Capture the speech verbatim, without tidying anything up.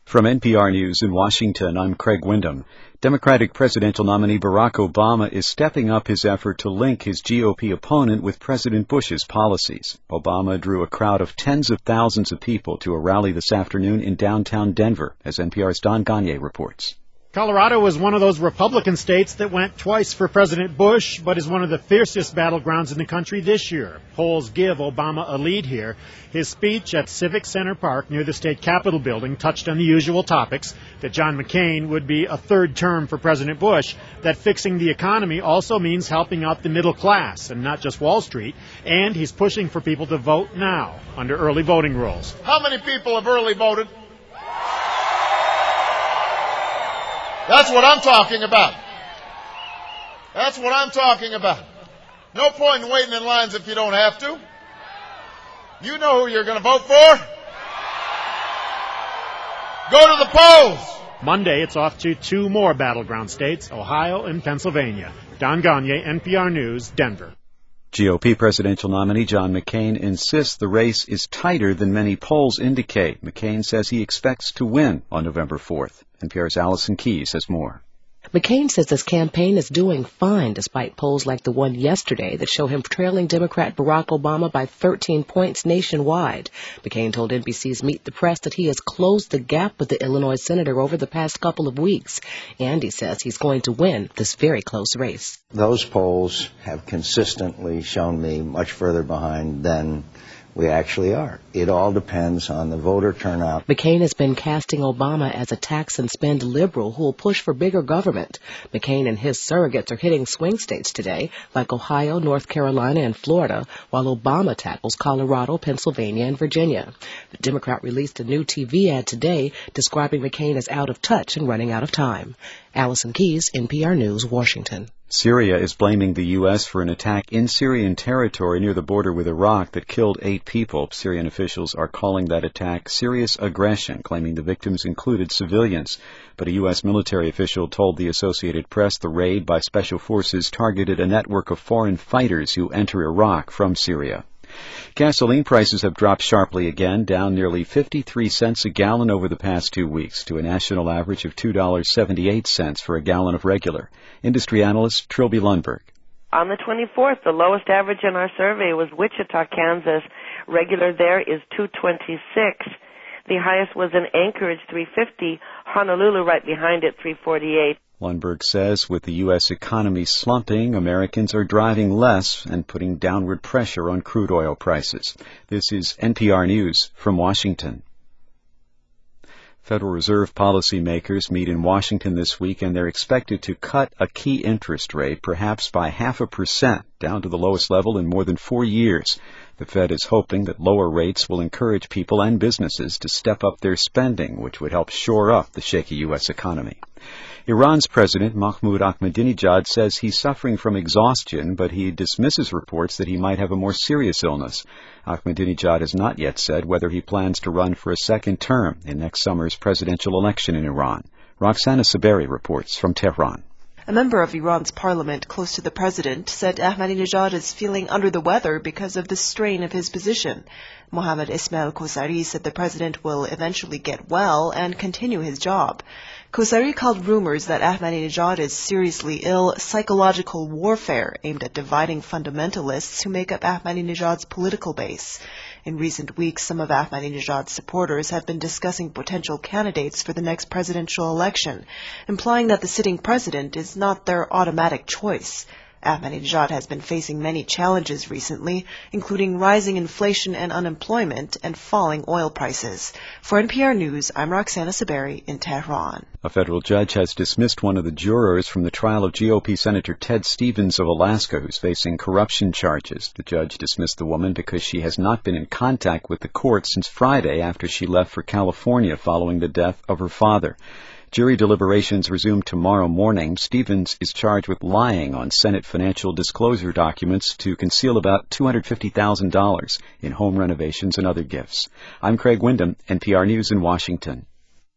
From N P R News in Washington, I'm Craig Windham. Democratic presidential nominee Barack Obama is stepping up his effort to link his G O P opponent with President Bush's policies. Obama drew a crowd of tens of thousands of people to a rally this afternoon in downtown Denver, as N P R's Don Gagné reports. Colorado is one of those Republican states that went twice for President Bush, but is one of the fiercest battlegrounds in the country this year. Polls give Obama a lead here. His speech at Civic Center Park near the state capitol building touched on the usual topics, that John McCain would be a third term for President Bush, that fixing the economy also means helping out the middle class and not just Wall Street, and he's pushing for people to vote now under early voting rules. How many people have early voted? That's what I'm talking about. That's what I'm talking about. No point in waiting in lines if you don't have to. You know who you're going to vote for. Go to the polls. Monday, it's off to two more battleground states, Ohio and Pennsylvania. Don Gagné, N P R News, Denver. G O P presidential nominee John McCain insists the race is tighter than many polls indicate. McCain says he expects to win on November fourth. N P R's Allison Keyes has more. McCain says his campaign is doing fine despite polls like the one yesterday that show him trailing Democrat Barack Obama by thirteen points nationwide. McCain told N B C's Meet the Press that he has closed the gap with the Illinois senator over the past couple of weeks, and he says he's going to win this very close race. Those polls have consistently shown me much further behind than we actually are. It all depends on the voter turnout. McCain has been casting Obama as a tax and spend liberal who will push for bigger government. McCain and his surrogates are hitting swing states today, like Ohio, North Carolina, and Florida, while Obama tackles Colorado, Pennsylvania, and Virginia. The Democrat released a new T V ad today describing McCain as out of touch and running out of time. Allison Keyes, N P R News, Washington. Syria is blaming the U S for an attack in Syrian territory near the border with Iraq that killed eight people. Syrian officials are calling that attack serious aggression, claiming the victims included civilians. But a U S military official told the Associated Press the raid by special forces targeted a network of foreign fighters who enter Iraq from Syria. Gasoline prices have dropped sharply again, down nearly fifty-three cents a gallon over the past two weeks to a national average of two dollars and seventy-eight cents for a gallon of regular. Industry analyst Trilby Lundberg. On the twenty-fourth, the lowest average in our survey was Wichita, Kansas. Regular there is two twenty-six. The highest was in Anchorage, three fifty. Honolulu right behind it, three forty-eight. Lundberg says with the U S economy slumping, Americans are driving less and putting downward pressure on crude oil prices. This is N P R News from Washington. Federal Reserve policymakers meet in Washington this week, and they're expected to cut a key interest rate, perhaps by half a percent, down to the lowest level in more than four years. The Fed is hoping that lower rates will encourage people and businesses to step up their spending, which would help shore up the shaky U S economy. Iran's President Mahmoud Ahmadinejad says he's suffering from exhaustion, but he dismisses reports that he might have a more serious illness. Ahmadinejad has not yet said whether he plans to run for a second term in next summer's presidential election in Iran. Roxana Saberi reports from Tehran. A member of Iran's parliament close to the president said Ahmadinejad is feeling under the weather because of the strain of his position. Mohammad Ismail Kosari said the president will eventually get well and continue his job. Kosari called rumors that Ahmadinejad is seriously ill psychological warfare aimed at dividing fundamentalists who make up Ahmadinejad's political base. In recent weeks, some of Ahmadinejad's supporters have been discussing potential candidates for the next presidential election, implying that the sitting president is not their automatic choice. Ahmadinejad has been facing many challenges recently, including rising inflation and unemployment and falling oil prices. For N P R News, I'm Roxana Saberi in Tehran. A federal judge has dismissed one of the jurors from the trial of G O P Senator Ted Stevens of Alaska, who's facing corruption charges. The judge dismissed the woman because she has not been in contact with the court since Friday after she left for California following the death of her father. Jury deliberations resume tomorrow morning. Stevens is charged with lying on Senate financial disclosure documents to conceal about two hundred fifty thousand dollars in home renovations and other gifts. I'm Craig Windham, N P R News in Washington.